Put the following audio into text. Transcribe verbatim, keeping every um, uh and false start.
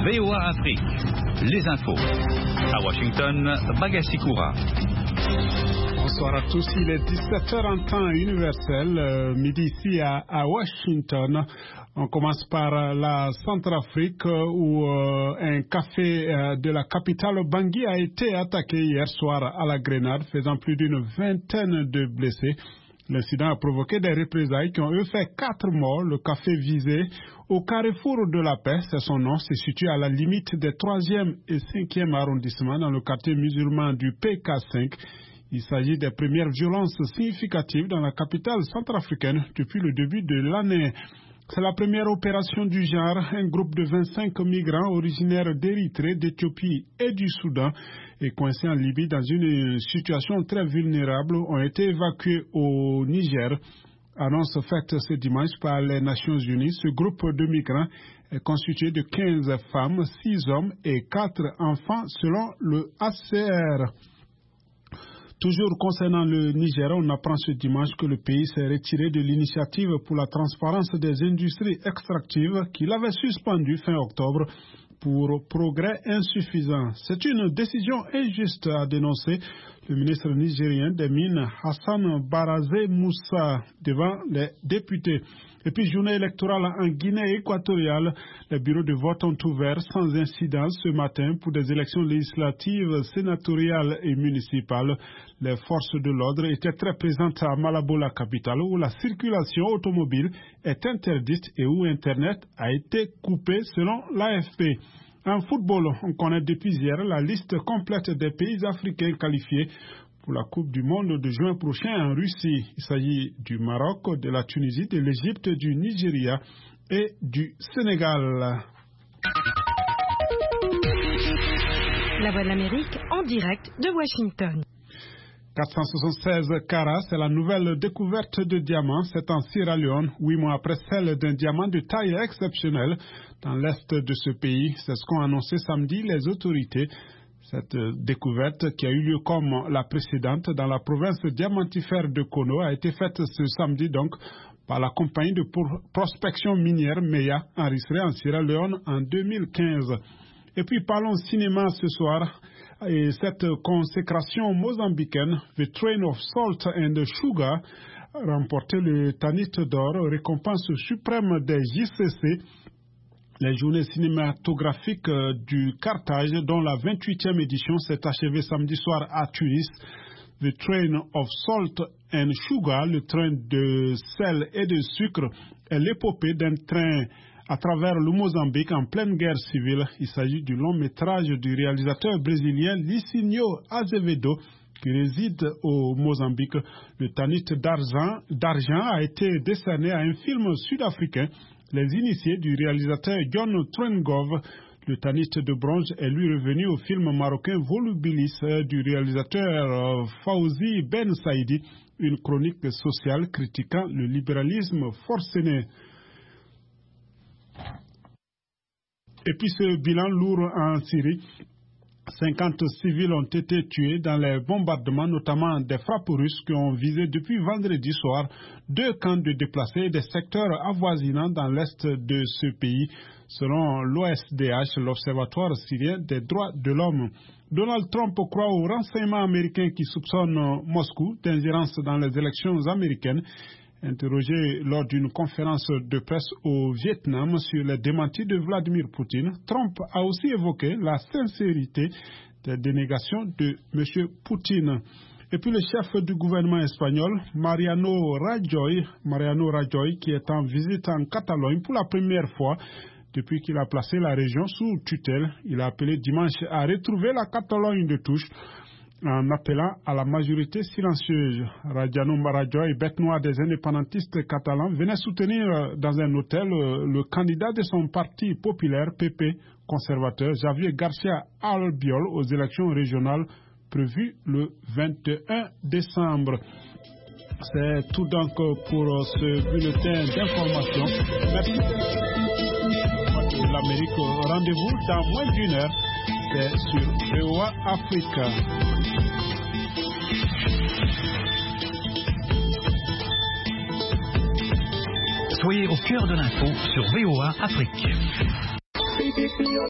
V O A Afrique, les infos. À Washington, Bagassi Koura. Bonsoir à tous, il est dix-sept heures en temps universel, euh, midi ici à, à Washington. On commence par la Centrafrique où euh, un café euh, de la capitale Bangui a été attaqué hier soir à la grenade, faisant plus d'une vingtaine de blessés. L'incident a provoqué des représailles qui ont eu fait quatre morts. Le café visé au carrefour de la paix, c'est son nom, se situe à la limite des troisième et cinquième arrondissements dans le quartier musulman du P K cinq. Il s'agit des premières violences significatives dans la capitale centrafricaine depuis le début de l'année. C'est la première opération du genre. Un groupe de vingt-cinq migrants originaires d'Érythrée, d'Éthiopie et du Soudan et coincés en Libye dans une situation très vulnérable ont été évacués au Niger. Annonce faite ce dimanche par les Nations Unies. Ce groupe de migrants est constitué de quinze femmes, six hommes et quatre enfants selon le H C R. Toujours concernant le Niger, on apprend ce dimanche que le pays s'est retiré de l'initiative pour la transparence des industries extractives qu'il avait suspendue fin octobre pour progrès insuffisant. C'est une décision injuste, a dénoncé le ministre nigérien des Mines Hassan Barazé Moussa devant les députés. Et puis, journée électorale en Guinée équatoriale, les bureaux de vote ont ouvert sans incident ce matin pour des élections législatives, sénatoriales et municipales. Les forces de l'ordre étaient très présentes à Malabo, la capitale, où la circulation automobile est interdite et où Internet a été coupé selon l'A F P. En football, on connaît depuis hier la liste complète des pays africains qualifiés pour la Coupe du Monde de juin prochain en Russie. Il s'agit du Maroc, de la Tunisie, de l'Égypte, du Nigeria et du Sénégal. La Voix de l'Amérique en direct de Washington. quatre cent soixante-seize carats, c'est la nouvelle découverte de diamants. C'est en Sierra Leone, huit mois après celle d'un diamant de taille exceptionnelle dans l'est de ce pays. C'est ce qu'ont annoncé samedi les autorités. Cette découverte, qui a eu lieu comme la précédente dans la province diamantifère de Kono, a été faite ce samedi donc par la compagnie de prospection minière Meya, enregistrée en Sierra Leone en deux mille quinze. Et puis parlons cinéma ce soir. Et cette consécration mozambicaine, The Train of Salt and Sugar, a remporté le Tanit d'or, récompense suprême des J C C. Les journées cinématographiques du Carthage, dont la vingt-huitième édition s'est achevée samedi soir à Tunis. The Train of Salt and Sugar, le train de sel et de sucre, est l'épopée d'un train à travers le Mozambique en pleine guerre civile. Il s'agit du long métrage du réalisateur brésilien Licinio Azevedo qui réside au Mozambique. Le Tanit d'argent, d'argent a été décerné à un film sud-africain, Les Initiés, du réalisateur John Trengove. Le Tanit de bronze est lui revenu au film marocain Volubilis du réalisateur Fawzi Ben Saïdi, une chronique sociale critiquant le libéralisme forcené. Et puis ce bilan lourd en Syrie. cinquante civils ont été tués dans les bombardements, notamment des frappes russes qui ont visé depuis vendredi soir deux camps de déplacés et des secteurs avoisinants dans l'est de ce pays, selon l'O S D H, l'Observatoire syrien des droits de l'homme. Donald Trump croit aux renseignements américains qui soupçonnent Moscou d'ingérence dans les élections américaines. Interrogé lors d'une conférence de presse au Vietnam sur les démentis de Vladimir Poutine, Trump a aussi évoqué la sincérité des dénégations de M. Poutine. Et puis le chef du gouvernement espagnol, Mariano Rajoy, Mariano Rajoy, qui est en visite en Catalogne pour la première fois depuis qu'il a placé la région sous tutelle, il a appelé dimanche à retrouver la Catalogne de touche, en appelant à la majorité silencieuse. Radiano Rajoy, bête noire des indépendantistes catalans, venait soutenir dans un hôtel le candidat de son parti populaire, P P, conservateur, Javier García Albiol, aux élections régionales prévues le vingt et un décembre. C'est tout donc pour ce bulletin d'information. Merci de l'Amérique. Rendez-vous dans moins d'une heure. C'est sur V O A Afrique. Soyez au cœur de l'info sur V O A Afrique.